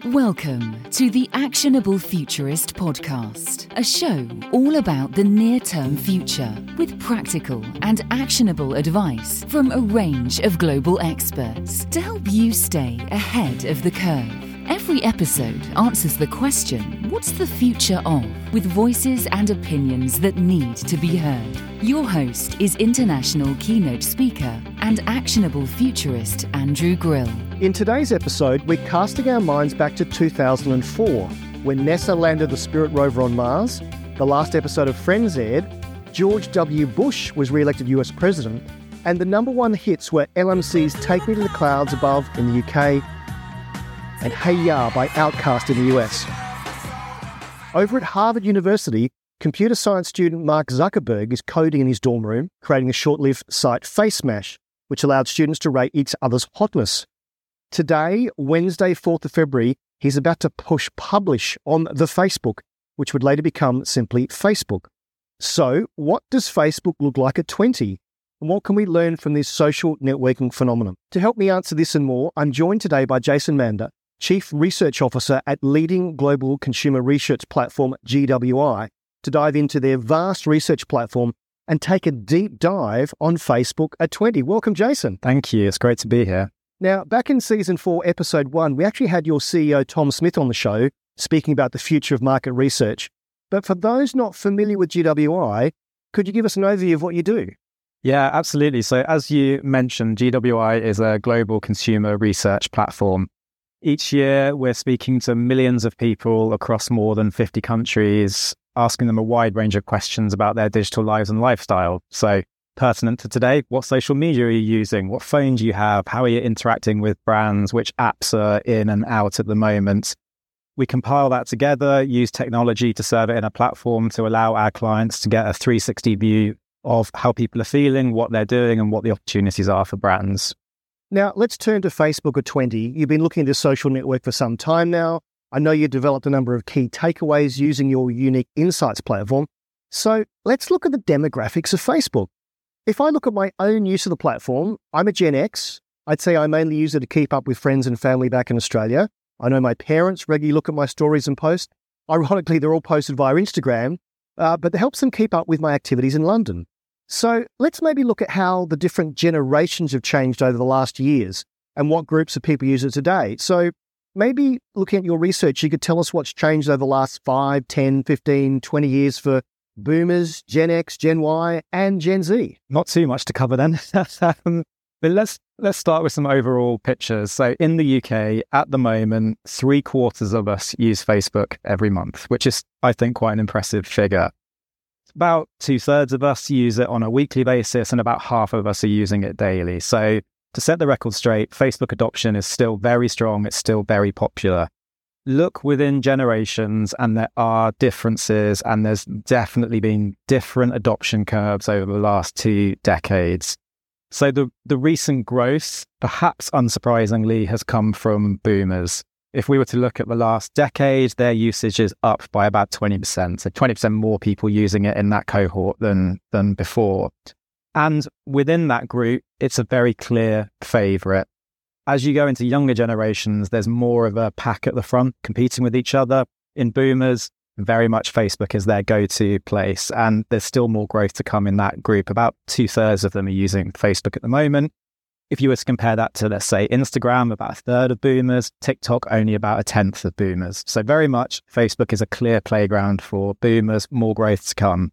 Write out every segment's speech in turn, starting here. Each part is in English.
Welcome to the Actionable Futurist podcast, a show all about the near-term future with practical and actionable advice from a range of global experts to help you stay ahead of the curve. Every episode answers the question, what's the future of? With voices and opinions that need to be heard. Your host is international keynote speaker and actionable futurist Andrew Grill. In today's episode, we're casting our minds back to 2004, when NASA landed the Spirit rover on Mars. The last episode of Friends aired. George W. Bush was re-elected US president, and the number one hits were LMC's Take Me to the Clouds Above in the UK and Hey Ya by Outkast in the US. Over at Harvard University, computer science student Mark Zuckerberg is coding in his dorm room, creating a short-lived site FaceMash, which allowed students to rate each other's hotness. Today, Wednesday, 4th of February, he's about to push publish on the Facebook, which would later become simply Facebook. So, what does Facebook look like at 20? And what can we learn from this social networking phenomenon? To help me answer this and more, I'm joined today by Jason Mander, Chief Research Officer at leading global consumer research platform GWI, to dive into their vast research platform and take a deep dive on Facebook at 20. Welcome, Jason. Thank you. It's great to be here. Now, back in Season 4, Episode 1, we actually had your CEO, Tom Smith, on the show, speaking about the future of market research. But for those not familiar with GWI, could you give us an overview of what you do? Yeah, absolutely. So as you mentioned, GWI is a global consumer research platform. Each year, we're speaking to millions of people across more than 50 countries, asking them a wide range of questions about their digital lives and lifestyle. So pertinent to today, what social media are you using? What phone do you have? How are you interacting with brands? Which apps are in and out at the moment? We compile that together, use technology to serve it in a platform to allow our clients to get a 360 view of how people are feeling, what they're doing, and what the opportunities are for brands. Now, let's turn to Facebook at 20. You've been looking at this social network for some time now. I know you developed a number of key takeaways using your unique insights platform. So let's look at the demographics of Facebook. If I look at my own use of the platform, I'm a Gen X. I'd say I mainly use it to keep up with friends and family back in Australia. I know my parents regularly look at my stories and post. Ironically, they're all posted via Instagram, but it helps them keep up with my activities in London. So let's maybe look at how the different generations have changed over the last years and what groups of people use it today. So maybe looking at your research, you could tell us what's changed over the last 5, 10, 15, 20 years for Boomers, Gen X, Gen Y, and Gen Z. Not too much to cover then. But let's start with some overall pictures. So in the UK, at the moment, 3/4 of us use Facebook every month, which is, I think, quite an impressive figure. About 2/3 of us use it on a weekly basis, and about half of us are using it daily. So to set the record straight, Facebook adoption is still very strong. It's still very popular. Look within generations, and there are differences, and there's definitely been different adoption curves over the last 2 decades. So the recent growth, perhaps unsurprisingly, has come from boomers. If we were to look at the last decade, their usage is up by about 20%. So 20% more people using it in that cohort than before. And within that group, it's a very clear favourite. As you go into younger generations, there's more of a pack at the front competing with each other. In boomers, very much Facebook is their go-to place. And there's still more growth to come in that group. About 2/3 of them are using Facebook at the moment. If you were to compare that to, let's say, Instagram, about 1/3 of boomers, TikTok, only about 1/10 of boomers. So very much Facebook is a clear playground for boomers, more growth to come.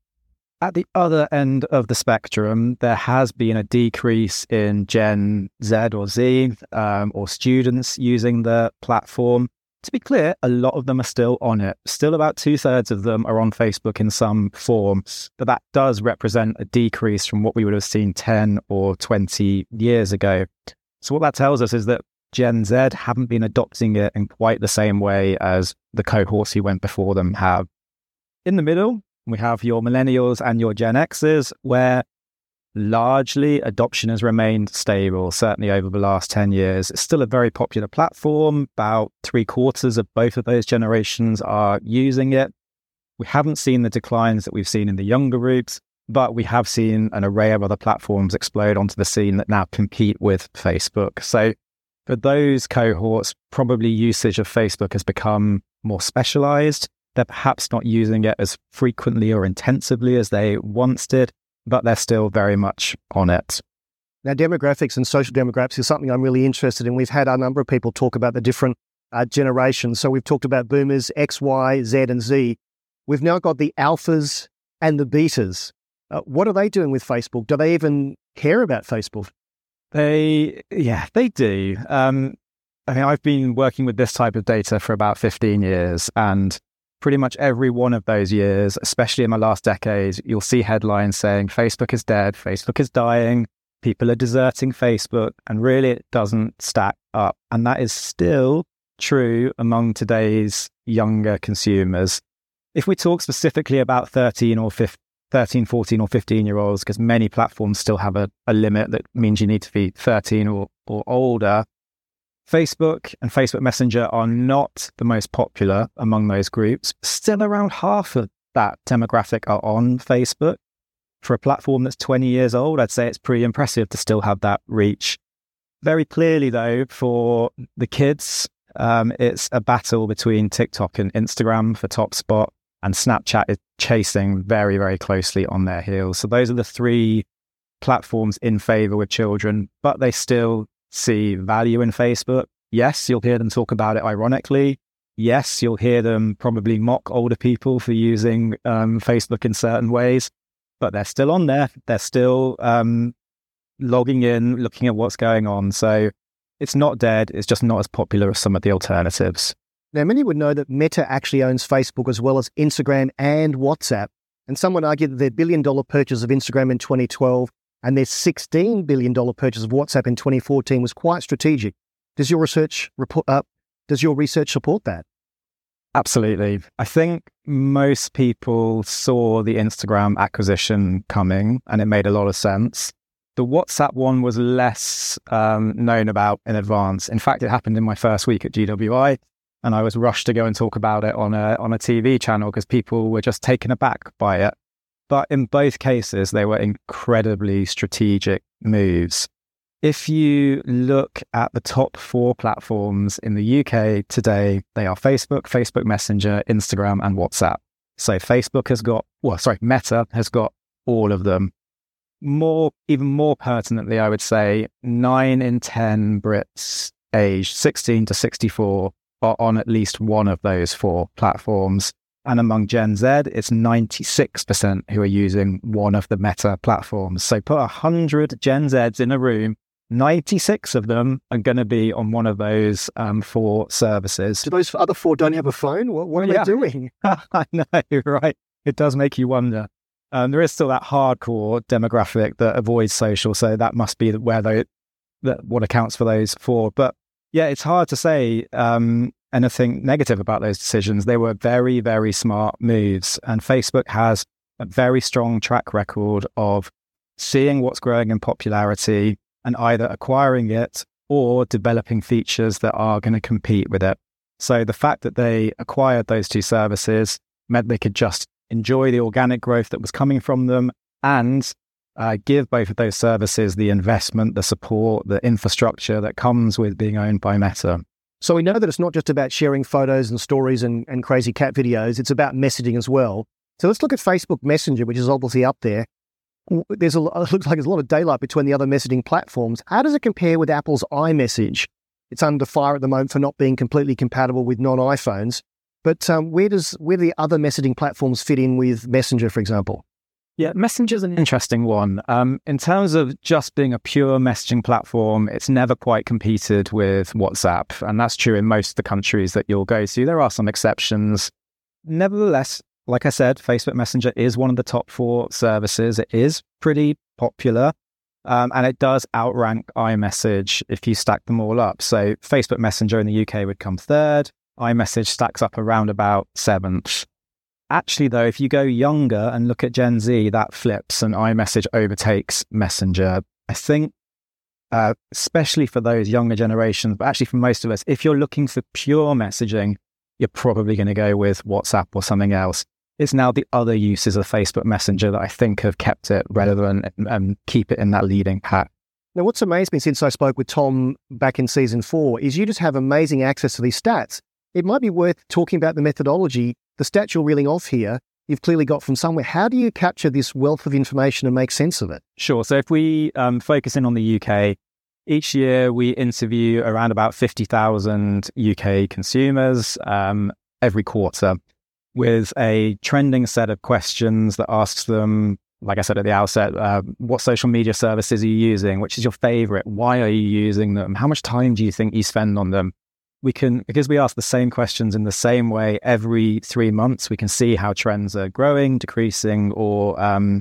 At the other end of the spectrum, there has been a decrease in Gen Z or Z or students using the platform. To be clear, a lot of them are still on it. Still about 2/3 of them are on Facebook in some form, but that does represent a decrease from what we would have seen 10 or 20 years ago. So what that tells us is that Gen Z haven't been adopting it in quite the same way as the cohorts who went before them have. In the middle, we have your millennials and your Gen Xers, where largely adoption has remained stable, certainly over the last 10 years. It's still a very popular platform. About 3/4 of both of those generations are using it. We haven't seen the declines that we've seen in the younger groups, but we have seen an array of other platforms explode onto the scene that now compete with Facebook. So For those cohorts, probably usage of Facebook has become more specialized. They're perhaps not using it as frequently or intensively as they once did, but they're still very much on it. Now, demographics and social demographics is something I'm really interested in. We've had a number of people talk about the different generations. So we've talked about boomers, X, Y, Z, and Z. We've now got the alphas and the betas. What are they doing with Facebook? Do they even care about Facebook? They do. I've been working with this type of data for about 15 years, and pretty much every one of those years, especially in the last decade, you'll see headlines saying Facebook is dead, Facebook is dying, people are deserting Facebook, and really it doesn't stack up. And that is still true among today's younger consumers. If we talk specifically about 13, 14 or 15-year-olds, because many platforms still have a limit that means you need to be 13 or older, Facebook and Facebook Messenger are not the most popular among those groups. Still around half of that demographic are on Facebook. For a platform that's 20 years old, I'd say it's pretty impressive to still have that reach. Very clearly, though, for the kids, it's a battle between TikTok and Instagram for top spot, and Snapchat is chasing very, very closely on their heels. So those are the three platforms in favor with children, but they still see value in Facebook. Yes, you'll hear them talk about it ironically. Yes, you'll hear them probably mock older people for using Facebook in certain ways, but they're still on there. They're still logging in, looking at what's going on. So it's not dead. It's just not as popular as some of the alternatives. Now, many would know that Meta actually owns Facebook as well as Instagram and WhatsApp. And some would argue that their $1 billion purchase of Instagram in 2012 and their $16 billion purchase of WhatsApp in 2014 was quite strategic. Does your research support that? Absolutely. I think most people saw the Instagram acquisition coming, and it made a lot of sense. The WhatsApp one was less known about in advance. In fact, it happened in my first week at GWI, and I was rushed to go and talk about it on a TV channel because people were just taken aback by it. But in both cases, they were incredibly strategic moves. If you look at the top 4 platforms in the UK today, they are Facebook, Facebook Messenger, Instagram, and WhatsApp. So Meta has got all of them. Even more pertinently, I would say 9 in 10 Brits aged 16 to 64 are on at least one of those 4 platforms. And among Gen Z, it's 96% who are using one of the Meta platforms. So put 100 Gen Zs in a room, 96 of them are going to be on one of those 4 services. Do those other 4 don't have a phone? What are they doing? I know, right? It does make you wonder. There is still that hardcore demographic that avoids social, so that must be where what accounts for those 4. But yeah, it's hard to say anything negative about those decisions. They were very, very smart moves, and Facebook has a very strong track record of seeing what's growing in popularity and either acquiring it or developing features that are going to compete with it. So the fact that they acquired those 2 services meant they could just enjoy the organic growth that was coming from them and give both of those services the investment, the support, the infrastructure that comes with being owned by Meta. So we know that it's not just about sharing photos and stories and crazy cat videos. It's about messaging as well. So let's look at Facebook Messenger, which is obviously up there. It looks like there's a lot of daylight between the other messaging platforms. How does it compare with Apple's iMessage? It's under fire at the moment for not being completely compatible with non-iPhones. But where do the other messaging platforms fit in with Messenger, for example? Yeah, Messenger's an interesting one. In terms of just being a pure messaging platform, it's never quite competed with WhatsApp. And that's true in most of the countries that you'll go to. There are some exceptions. Nevertheless, like I said, Facebook Messenger is one of the top 4 services. It is pretty popular. And it does outrank iMessage if you stack them all up. So Facebook Messenger in the UK would come 3rd. iMessage stacks up around about 7th. Actually, though, if you go younger and look at Gen Z, that flips and iMessage overtakes Messenger. I think, especially for those younger generations, but actually for most of us, if you're looking for pure messaging, you're probably going to go with WhatsApp or something else. It's now the other uses of Facebook Messenger that I think have kept it relevant and keep it in that leading pack. Now, what's amazed me since I spoke with Tom back in season 4 is you just have amazing access to these stats. It might be worth talking about the methodology. The stats you're reeling off here, you've clearly got from somewhere. How do you capture this wealth of information and make sense of it? Sure. So if we focus in on the UK, each year we interview around about 50,000 UK consumers every quarter with a trending set of questions that asks them, like I said at the outset, what social media services are you using? Which is your favorite? Why are you using them? How much time do you think you spend on them? Because we ask the same questions in the same way every 3 months, we can see how trends are growing, decreasing, or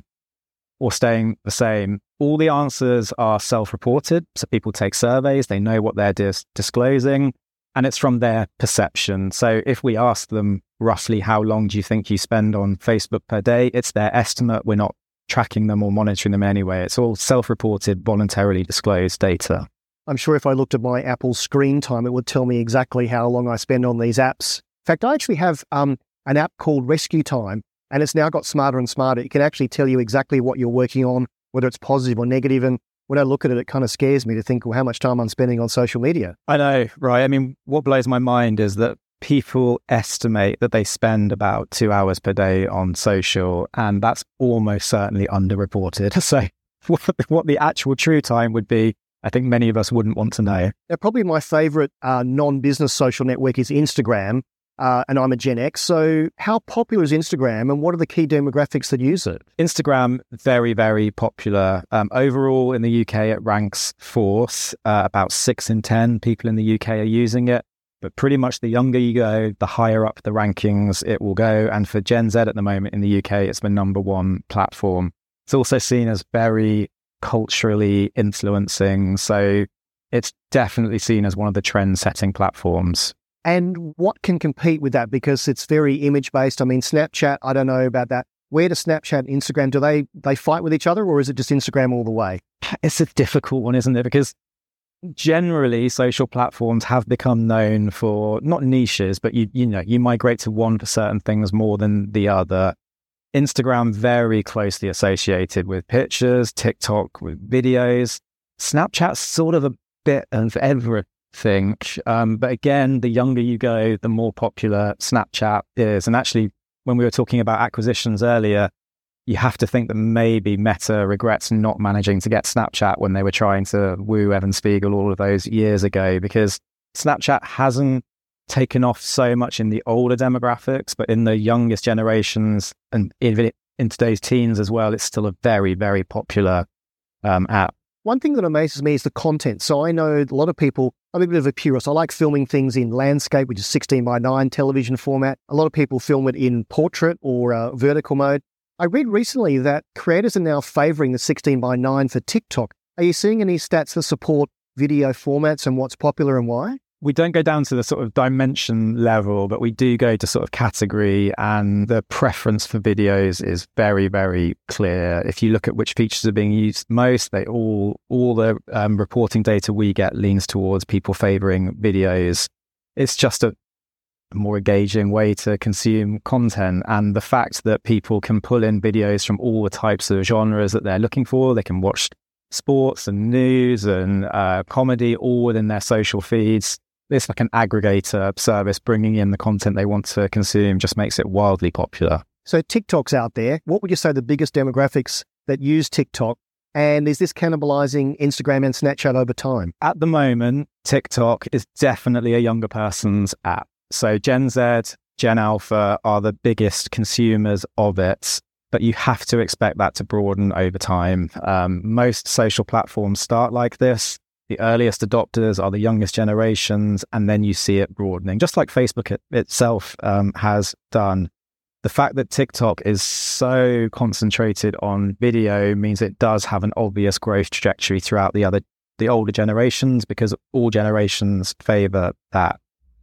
staying the same. All the answers are self-reported. So people take surveys, they know what they're disclosing, and it's from their perception. So if we ask them roughly how long do you think you spend on Facebook per day, it's their estimate. We're not tracking them or monitoring them anyway. It's all self-reported, voluntarily disclosed data. I'm sure if I looked at my Apple screen time, it would tell me exactly how long I spend on these apps. In fact, I actually have an app called Rescue Time, and it's now got smarter and smarter. It can actually tell you exactly what you're working on, whether it's positive or negative. And when I look at it, it kind of scares me to think, well, how much time I'm spending on social media. I know, right? I mean, what blows my mind is that people estimate that they spend about 2 hours per day on social, and that's almost certainly underreported. So what the actual true time would be, I think many of us wouldn't want to know. Now, probably my favorite non-business social network is Instagram, and I'm a Gen X. So how popular is Instagram, and what are the key demographics that use it? Instagram, very, very popular. Overall, in the UK, it ranks 4th. About 6 in 10 people in the UK are using it. But pretty much the younger you go, the higher up the rankings it will go. And for Gen Z at the moment in the UK, it's the number 1 platform. It's also seen as very culturally influencing. So it's definitely seen as one of the trend-setting platforms. And what can compete with that? Because it's very image-based. I mean, Snapchat, I don't know about that. Where does Snapchat and Instagram, do they fight with each other, or is it just Instagram all the way? It's a difficult one, isn't it? Because generally, social platforms have become known for, not niches, but you migrate to one for certain things more than the other. Instagram very closely associated with pictures, TikTok with videos. Snapchat's sort of a bit of everything. But again, the younger you go, the more popular Snapchat is. And actually, when we were talking about acquisitions earlier, you have to think that maybe Meta regrets not managing to get Snapchat when they were trying to woo Evan Spiegel all of those years ago, because Snapchat hasn't taken off so much in the older demographics, but in the youngest generations and even in today's teens as well, it's still a very, very popular app. One thing that amazes me is the content. So I know a lot of people, I'm a bit of a purist. I like filming things in landscape, which is 16:9 television format. A lot of people film it in portrait or vertical mode. I read recently that creators are now favouring the 16:9 for TikTok. Are you seeing any stats that support video formats and what's popular and why? We don't go down to the sort of dimension level, but we do go to sort of category, and the preference for videos is very, very clear. If you look at which features are being used most, all the reporting data we get leans towards people favouring videos. It's just a more engaging way to consume content, and the fact that people can pull in videos from all the types of genres that they're looking for, they can watch sports and news and comedy all within their social feeds. It's like an aggregator service bringing in the content they want to consume, just makes it wildly popular. So TikTok's out there. What would you say the biggest demographics that use TikTok? And is this cannibalizing Instagram and Snapchat over time? At the moment, TikTok is definitely a younger person's app. So Gen Z, Gen Alpha are the biggest consumers of it, but you have to expect that to broaden over time. Most social platforms start like this. The earliest adopters are the youngest generations, and then you see it broadening, just like Facebook itself has done. The fact that TikTok is so concentrated on video means it does have an obvious growth trajectory throughout the older generations, because all generations favor that.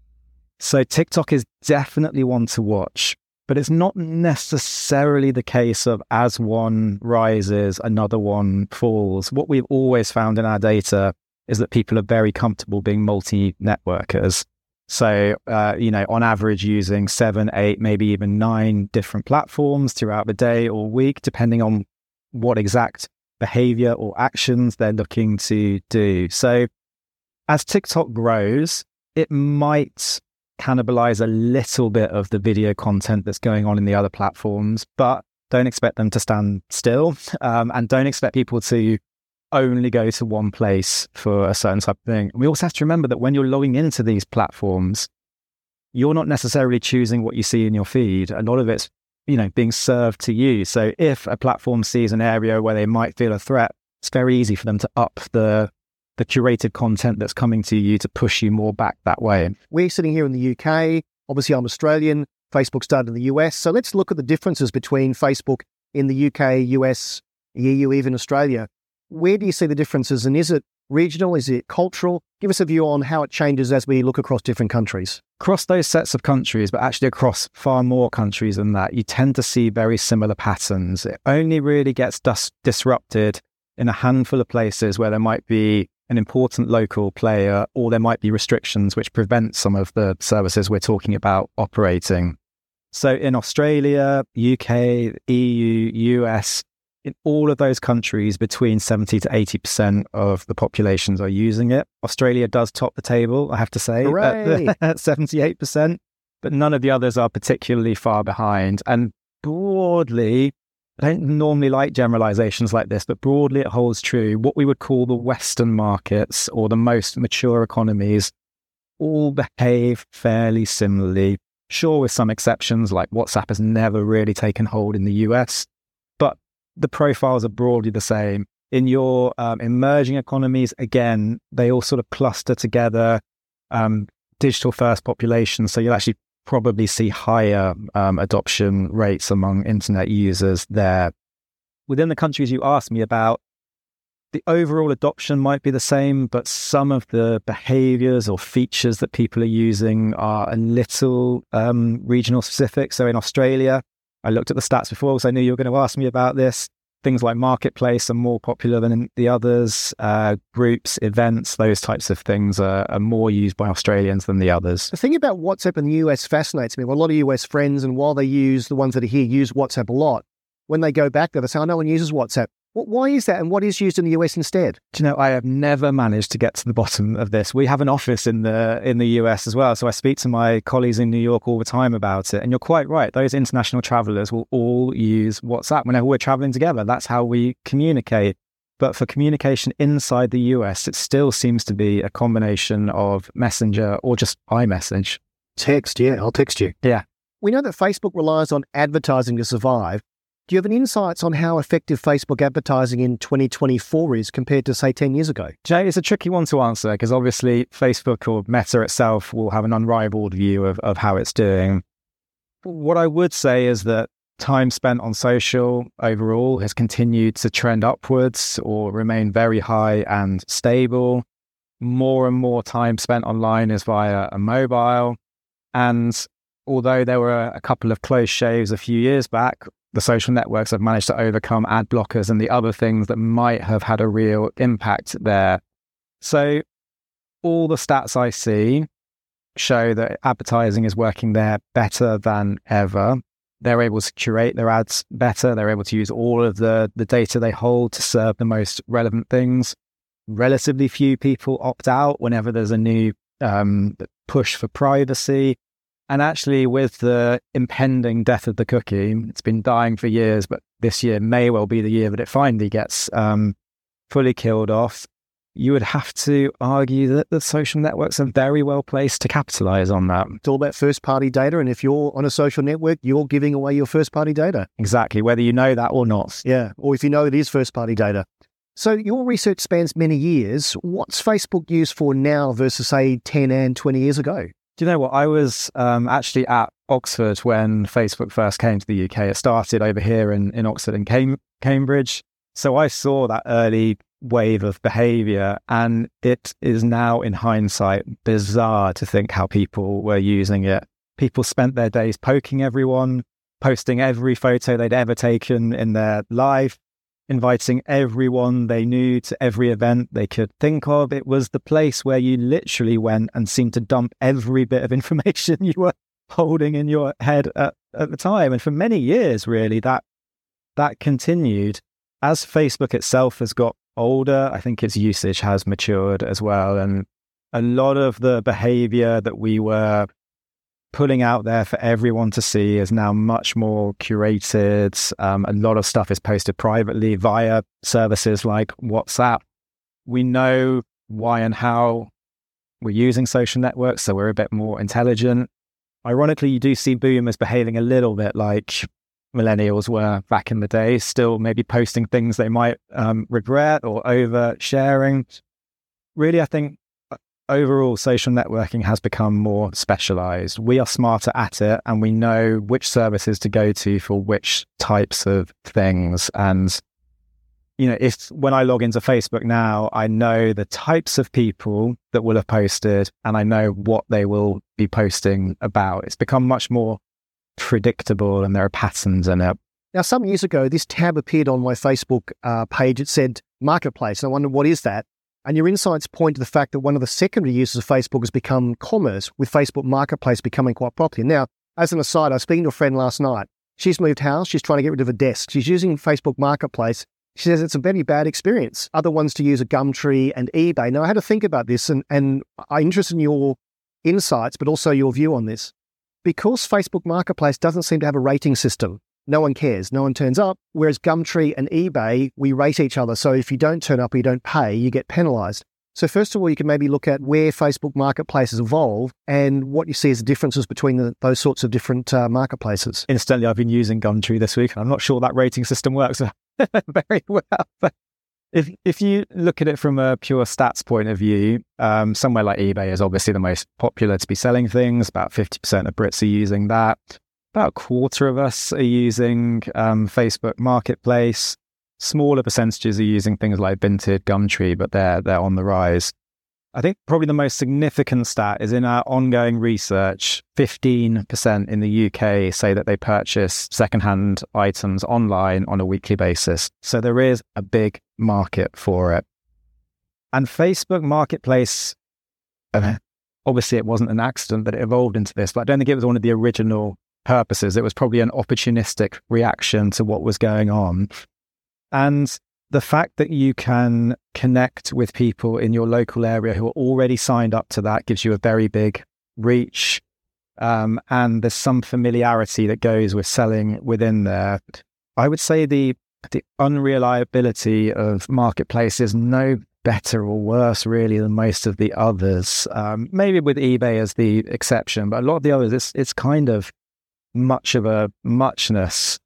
So TikTok is definitely one to watch, but it's not necessarily the case of as one rises, another one falls. What we've always found in our data is that people are very comfortable being multi-networkers. So, on average, using 7, 8, maybe even 9 different platforms throughout the day or week, depending on what exact behavior or actions they're looking to do. So as TikTok grows, it might cannibalize a little bit of the video content that's going on in the other platforms, but don't expect them to stand still, and don't expect people to only go to one place for a certain type of thing. And we also have to remember that when you're logging into these platforms, you're not necessarily choosing what you see in your feed. A lot of it's, being served to you. So if a platform sees an area where they might feel a threat, it's very easy for them to up the curated content that's coming to you to push you more back that way. We're sitting here in the UK. Obviously, I'm Australian. Facebook started in the US. So let's look at the differences between Facebook in the UK, US, EU, even Australia. Where do you see the differences? And is it regional? Is it cultural? Give us a view on how it changes as we look across different countries. Across those sets of countries, but actually across far more countries than that, you tend to see very similar patterns. It only really gets disrupted in a handful of places where there might be an important local player, or there might be restrictions which prevent some of the services we're talking about operating. So in Australia, UK, EU, US, in all of those countries, between 70 to 80% of the populations are using it. Australia does top the table, I have to say, at 78%, but none of the others are particularly far behind. And broadly, I don't normally like generalizations like this, but broadly it holds true. What we would call the Western markets or the most mature economies all behave fairly similarly. Sure, with some exceptions, like WhatsApp has never really taken hold in the US, but the profiles are broadly the same. In your emerging economies, again, they all sort of cluster together, digital first populations. So you'll actually probably see higher adoption rates among internet users there. Within the countries you asked me about, the overall adoption might be the same, but some of the behaviors or features that people are using are a little regional specific. So in Australia, I looked at the stats before because I knew you were going to ask me about this. Things like Marketplace are more popular than the others. Groups, events, those types of things are more used by Australians than the others. The thing about WhatsApp in the US fascinates me. Well, a lot of US friends, and while they use, the ones that are here use WhatsApp a lot, when they go back there, they say, no one uses WhatsApp. Why is that? And what is used in the US instead? Do you know, I have never managed to get to the bottom of this. We have an office in the US as well. So I speak to my colleagues in New York all the time about it. And you're quite right. Those international travelers will all use WhatsApp whenever we're traveling together. That's how we communicate. But for communication inside the US, it still seems to be a combination of Messenger or just iMessage. Text, yeah. I'll text you. Yeah. We know that Facebook relies on advertising to survive. Do you have any insights on how effective Facebook advertising in 2024 is compared to, say, 10 years ago? Jay, it's a tricky one to answer because obviously Facebook or Meta itself will have an unrivaled view of how it's doing. What I would say is that time spent on social overall has continued to trend upwards or remain very high and stable. More and more time spent online is via a mobile. And although there were a couple of close shaves a few years back, the social networks have managed to overcome ad blockers and the other things that might have had a real impact there. So all the stats I see show that advertising is working there better than ever. They're able to curate their ads better. They're able to use all of the data they hold to serve the most relevant things. Relatively few people opt out whenever there's a new push for privacy. And actually, with the impending death of the cookie, it's been dying for years, but this year may well be the year that it finally gets fully killed off. You would have to argue that the social networks are very well placed to capitalize on that. It's all about first-party data, and if you're on a social network, you're giving away your first-party data. Exactly, whether you know that or not. Yeah, or if you know it is first-party data. So your research spans many years. What's Facebook used for now versus, say, 10 and 20 years ago? Do you know what? I was actually at Oxford when Facebook first came to the UK. It started over here in Oxford and Cambridge. So I saw that early wave of behavior, and it is now, in hindsight, bizarre to think how people were using it. People spent their days poking everyone, posting every photo they'd ever taken in their life, inviting everyone they knew to every event they could think of. It was the place where you literally went and seemed to dump every bit of information you were holding in your head at the time. And for many years, really, that continued. as Facebook itself has got older, I think its usage has matured as well. And a lot of the behavior that we were putting out there for everyone to see is now much more curated. A lot of stuff is posted privately via services like WhatsApp. We know why and how we're using social networks, so we're a bit more intelligent. Ironically, you do see boomers behaving a little bit like millennials were back in the day, still maybe posting things they might regret or oversharing. Really, I think overall social networking has become more specialized. We are smarter at it, and we know which services to go to for which types of things. And if when I log into Facebook now, I know the types of people that will have posted, and I know what they will be posting about. It's become much more predictable, and there are patterns in it. Now, some years ago, this tab appeared on my Facebook page. It said Marketplace, and I wondered, what is that? And your insights point to the fact that one of the secondary uses of Facebook has become commerce, with Facebook Marketplace becoming quite popular. Now, as an aside, I was speaking to a friend last night. She's moved house. She's trying to get rid of a desk. She's using Facebook Marketplace. She says it's a very bad experience. Other ones to use are Gumtree and eBay. Now, I had to think about this, and I'm interested in your insights, but also your view on this. Because Facebook Marketplace doesn't seem to have a rating system, no one cares, no one turns up, whereas Gumtree and eBay, we rate each other. So if you don't turn up or you don't pay, you get penalised. So first of all, you can maybe look at where Facebook Marketplace has evolved and what you see as the differences between those sorts of different marketplaces. Incidentally, I've been using Gumtree this week, and I'm not sure that rating system works very well. But if you look at it from a pure stats point of view, somewhere like eBay is obviously the most popular to be selling things. About 50% of Brits are using that. About a quarter of us are using Facebook Marketplace. Smaller percentages are using things like Vinted, Gumtree, but they're on the rise. I think probably the most significant stat is in our ongoing research, 15% in the UK say that they purchase secondhand items online on a weekly basis. So there is a big market for it. And Facebook Marketplace, obviously it wasn't an accident that it evolved into this, but I don't think it was one of the original purposes. It was probably an opportunistic reaction to what was going on. And the fact that you can connect with people in your local area who are already signed up to that gives you a very big reach. And there's some familiarity that goes with selling within there. I would say the unreliability of Marketplace is no better or worse really than most of the others. Maybe with eBay as the exception, but a lot of the others, it's kind of much of a muchness.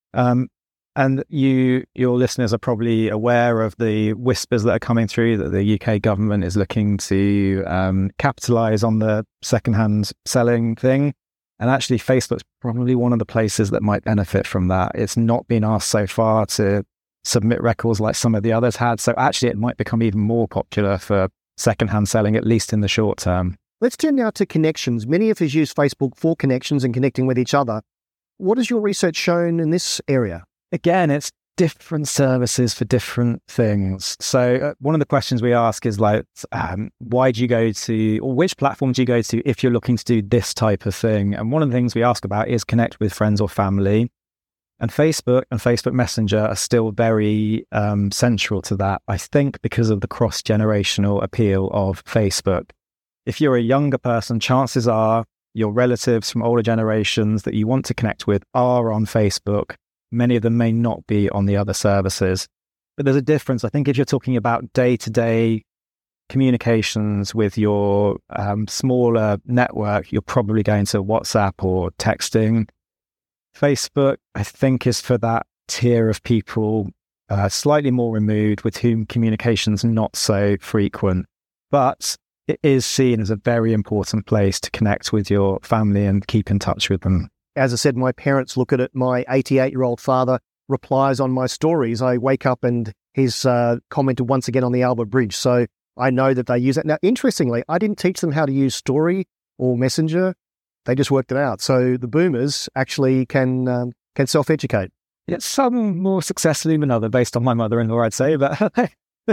And your listeners are probably aware of the whispers that are coming through that the UK government is looking to capitalise on the secondhand selling thing. And actually, Facebook's probably one of the places that might benefit from that. It's not been asked so far to submit records like some of the others had. So actually, it might become even more popular for secondhand selling, at least in the short term. Let's turn now to connections. Many of us use Facebook for connections and connecting with each other. What has your research shown in this area? Again, it's different services for different things. So one of the questions we ask is like, why do you go to, or which platform do you go to if you're looking to do this type of thing? And one of the things we ask about is connect with friends or family. And Facebook and Facebook Messenger are still very central to that, I think, because of the cross-generational appeal of Facebook. If you're a younger person, chances are your relatives from older generations that you want to connect with are on Facebook. Many of them may not be on the other services. But there's a difference. I think if you're talking about day-to-day communications with your smaller network, you're probably going to WhatsApp or texting. Facebook, I think, is for that tier of people slightly more removed with whom communication's not so frequent. But it is seen as a very important place to connect with your family and keep in touch with them. As I said, my parents look at it. My 88-year-old father replies on my stories. I wake up and he's commented once again on the Albert Bridge. So I know that they use it. Now, interestingly, I didn't teach them how to use Story or Messenger. They just worked it out. So the boomers actually can self-educate. Yeah, some more successfully than others, based on my mother-in-law, I'd say. But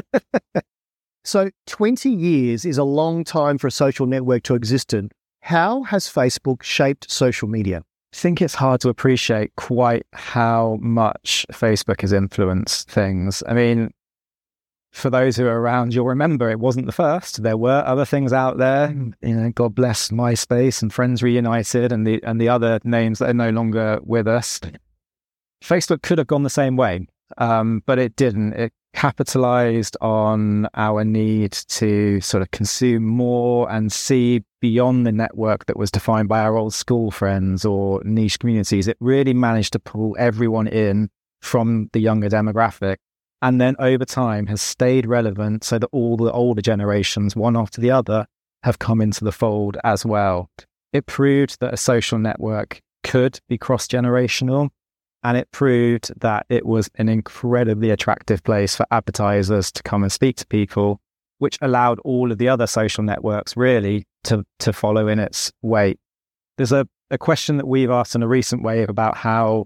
So 20 years is a long time for a social network to exist in. How has Facebook shaped social media? think it's hard to appreciate quite how much Facebook has influenced things. I mean, for those who are around, you'll remember it wasn't the first. There were other things out there. God bless MySpace and Friends Reunited and the other names that are no longer with us. Facebook could have gone the same way, but it didn't. It capitalized on our need to sort of consume more and see beyond the network that was defined by our old school friends or niche communities. It really managed to pull everyone in from the younger demographic, and then over time has stayed relevant so that all the older generations, one after the other, have come into the fold as well. It proved that a social network could be cross-generational, and it proved that it was an incredibly attractive place for advertisers to come and speak to people, which allowed all of the other social networks really to follow in its wake. There's a question that we've asked in a recent wave about how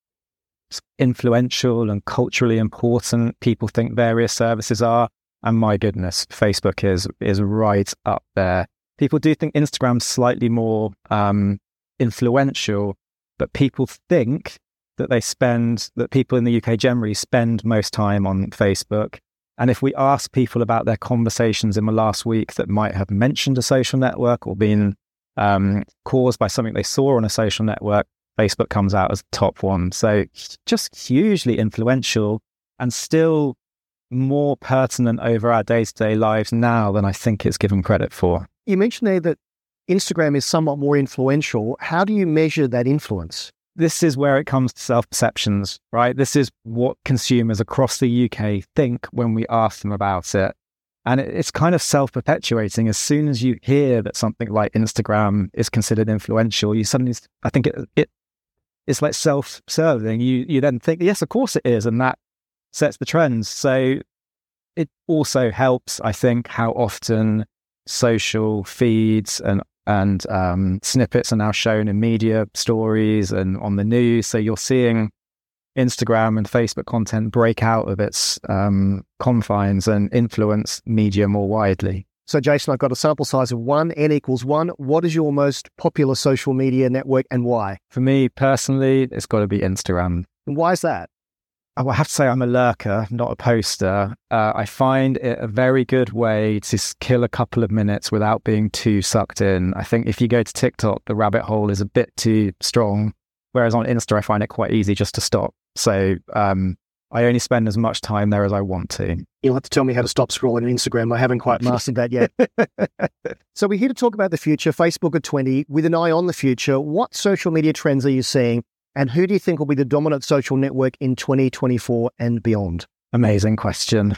influential and culturally important people think various services are. And my goodness, Facebook is right up there. People do think Instagram's slightly more influential, but people think that people in the UK generally spend most time on Facebook. And if we ask people about their conversations in the last week that might have mentioned a social network or been caused by something they saw on a social network, Facebook comes out as the top one. So just hugely influential and still more pertinent over our day-to-day lives now than I think it's given credit for. You mentioned there that Instagram is somewhat more influential. How do you measure that influence? This is where it comes to self-perceptions, right? This is what consumers across the UK think when we ask them about it. And it's kind of self-perpetuating. As soon as you hear that something like Instagram is considered influential, you suddenly, I think it's like self-serving. You then think, yes, of course it is. And that sets the trends. So it also helps, I think, how often social feeds and snippets are now shown in media stories and on the news. So you're seeing Instagram and Facebook content break out of its confines and influence media more widely. So Jason, I've got a sample size of 1, n equals 1. What is your most popular social media network and why? For me personally, it's got to be Instagram. And why is that? I have to say I'm a lurker, not a poster. I find it a very good way to kill a couple of minutes without being too sucked in. I think if you go to TikTok, the rabbit hole is a bit too strong, whereas on Insta, I find it quite easy just to stop. So I only spend as much time there as I want to. You'll have to tell me how to stop scrolling on Instagram. I haven't quite mastered that yet. So we're here to talk about the future, Facebook at 20, with an eye on the future. What social media trends are you seeing? And who do you think will be the dominant social network in 2024 and beyond? Amazing question.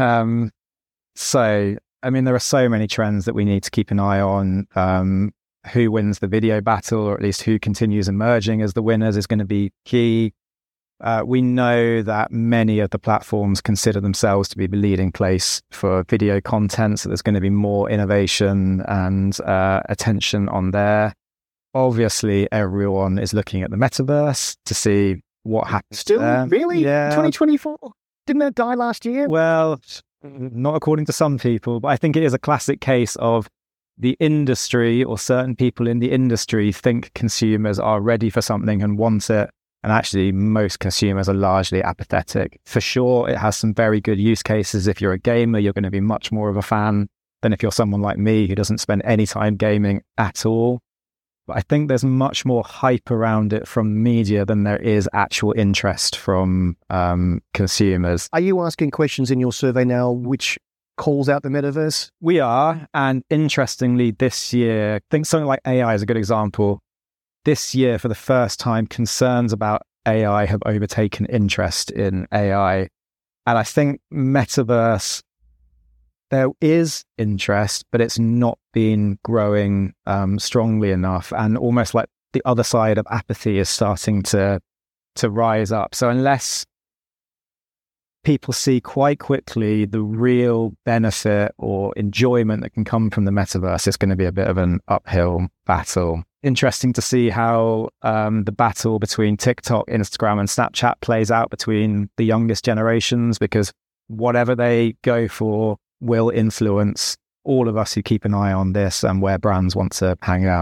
So, I mean, there are so many trends that we need to keep an eye on. Who wins the video battle, or at least who continues emerging as the winners, is going to be key. We know that many of the platforms consider themselves to be the leading place for video content, so there's going to be more innovation and attention on there. Obviously, everyone is looking at the metaverse to see what happens. Still? Really? Yeah. 2024? Didn't that die last year? Well, not according to some people, but I think it is a classic case of the industry, or certain people in the industry think consumers are ready for something and want it. And actually, most consumers are largely apathetic. For sure, it has some very good use cases. If you're a gamer, you're going to be much more of a fan than if you're someone like me who doesn't spend any time gaming at all. But I think there's much more hype around it from media than there is actual interest from consumers. Are you asking questions in your survey now which calls out the metaverse? We are. And interestingly, this year, I think something like AI is a good example. This year, for the first time, concerns about AI have overtaken interest in AI. And I think metaverse, there is interest, but it's not been growing strongly enough. And almost like the other side of apathy is starting to rise up. So unless people see quite quickly the real benefit or enjoyment that can come from the metaverse, it's going to be a bit of an uphill battle. Interesting to see how the battle between TikTok, Instagram and Snapchat plays out between the youngest generations, because whatever they go for will influence all of us who keep an eye on this and where brands want to hang out.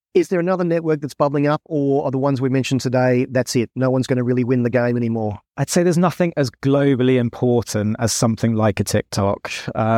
Is there another network that's bubbling up, or are the ones we mentioned today, that's it? No one's going to really win the game anymore? I'd say there's nothing as globally important as something like a TikTok.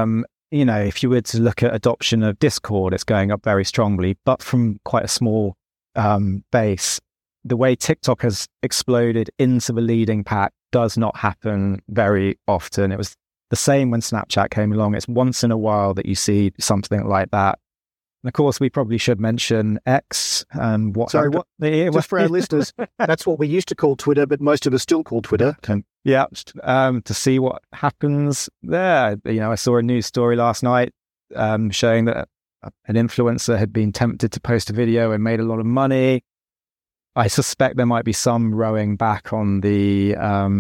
If you were to look at adoption of Discord, it's going up very strongly, but from quite a small base. The way TikTok has exploded into the leading pack does not happen very often. It was the same when Snapchat came along. It's once in a while that you see something like that. And of course, we probably should mention X and what. Sorry, what? Just for our listeners, that's what we used to call Twitter, but most of us still call Twitter. Yeah, to see what happens there. I saw a news story last night showing that an influencer had been tempted to post a video and made a lot of money. I suspect there might be some rowing back on the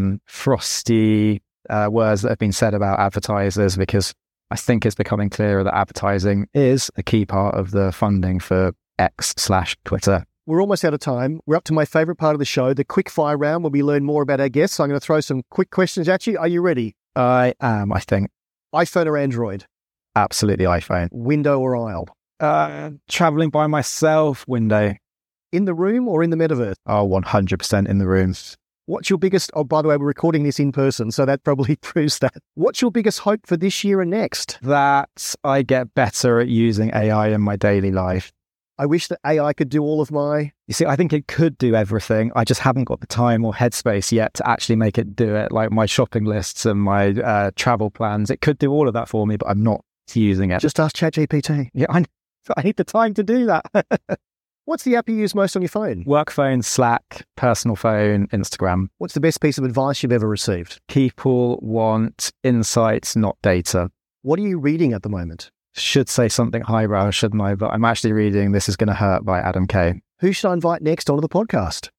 frosty words that have been said about advertisers, because I think it's becoming clearer that advertising is a key part of the funding for X/Twitter. We're almost out of time. We're up to my favourite part of the show, the quick fire round, where we learn more about our guests. So I'm going to throw some quick questions at you. Are you ready? I am, I think. iPhone or Android? Absolutely iPhone. Window or aisle? Traveling by myself, window. In the room or in the metaverse? Oh, 100% in the room. What's your biggest... Oh, by the way, we're recording this in person, so that probably proves that. What's your biggest hope for this year and next? That I get better at using AI in my daily life. I wish that AI could do all of my... You see, I think it could do everything. I just haven't got the time or headspace yet to actually make it do it, like my shopping lists and my travel plans. It could do all of that for me, but I'm not using it. Just ask ChatGPT. Yeah, I need the time to do that. What's the app you use most on your phone? Work phone, Slack, personal phone, Instagram. What's the best piece of advice you've ever received? People want insights, not data. What are you reading at the moment? Should say something highbrow, shouldn't I? But I'm actually reading This Is Gonna Hurt by Adam Kay. Who should I invite next onto the podcast?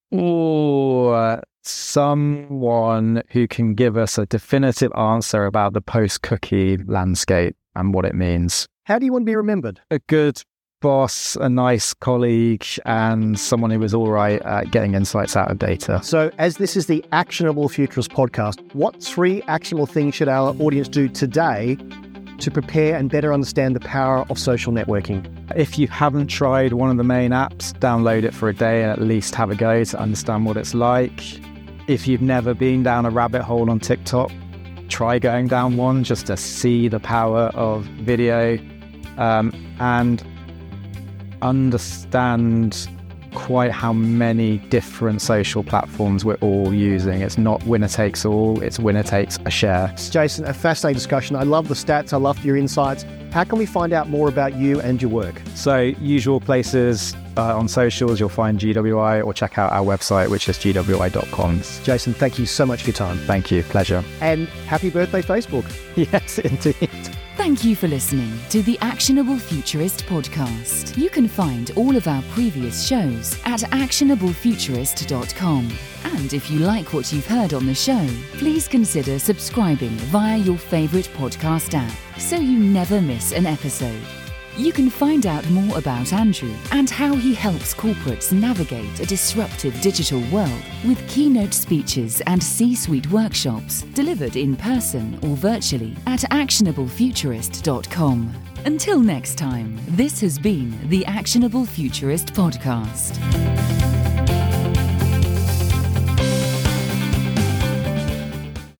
Someone who can give us a definitive answer about the post-cookie landscape and what it means. How do you want to be remembered? A good boss, a nice colleague, and someone who was all right at getting insights out of data. So, as this is the Actionable Futurist podcast, what 3 actionable things should our audience do today to prepare and better understand the power of social networking? If you haven't tried one of the main apps, download it for a day and at least have a go to understand what it's like. If you've never been down a rabbit hole on TikTok, try going down one just to see the power of video and understand quite how many different social platforms we're all using. It's not winner takes all, it's winner takes a share. Jason, a fascinating discussion. I love the stats, I love your insights. How can we find out more about you and your work? So, usual places on socials, you'll find GWI, or check out our website, which is gwi.com. Jason, thank you so much for your time. Thank you, pleasure. And happy birthday, Facebook. Yes, indeed. Thank you for listening to the Actionable Futurist podcast. You can find all of our previous shows at actionablefuturist.com. And if you like what you've heard on the show, please consider subscribing via your favourite podcast app so you never miss an episode. You can find out more about Andrew and how he helps corporates navigate a disruptive digital world with keynote speeches and C-suite workshops delivered in person or virtually at actionablefuturist.com. Until next time, this has been the Actionable Futurist podcast.